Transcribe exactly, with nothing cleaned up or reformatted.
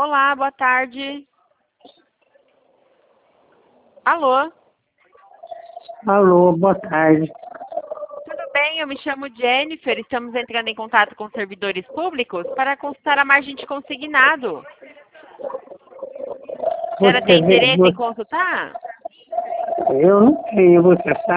Olá, boa tarde. Alô? Alô, boa tarde. Tudo bem? Eu me chamo Jennifer. Estamos entrando em contato com servidores públicos para consultar a margem de consignado. A senhora Você tem vê, interesse em você, consultar? eu não tenho, você sabe?